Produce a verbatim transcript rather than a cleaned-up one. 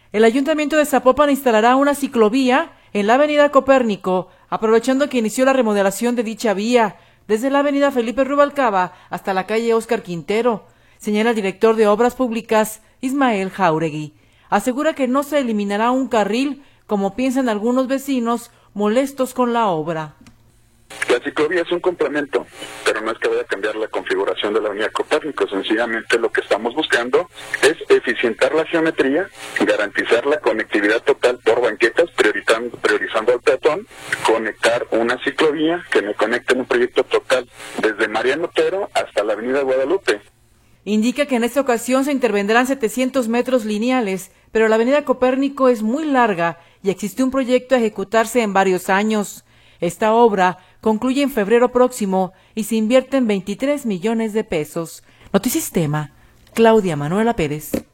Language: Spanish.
El Ayuntamiento de Zapopan instalará una ciclovía en la avenida Copérnico, aprovechando que inició la remodelación de dicha vía, desde la avenida Felipe Rubalcaba hasta la calle Óscar Quintero, señala el director de Obras Públicas, Ismael Jáuregui. Asegura que no se eliminará un carril, como piensan algunos vecinos molestos con la obra. La ciclovía es un complemento, pero no es que vaya a cambiar la configuración de la avenida Copérnico. Sencillamente lo que estamos buscando es eficientar la geometría, garantizar la conectividad total por banquetas, priorizando, priorizando al peatón, conectar una ciclovía que me conecte en un proyecto total desde Mariano Otero hasta la avenida Guadalupe. Indica que en esta ocasión se intervendrán setecientos metros lineales, pero la avenida Copérnico es muy larga y existe un proyecto a ejecutarse en varios años. Esta obra concluye en febrero próximo y se invierten veintitrés millones de pesos. Notisistema, Claudia Manuela Pérez.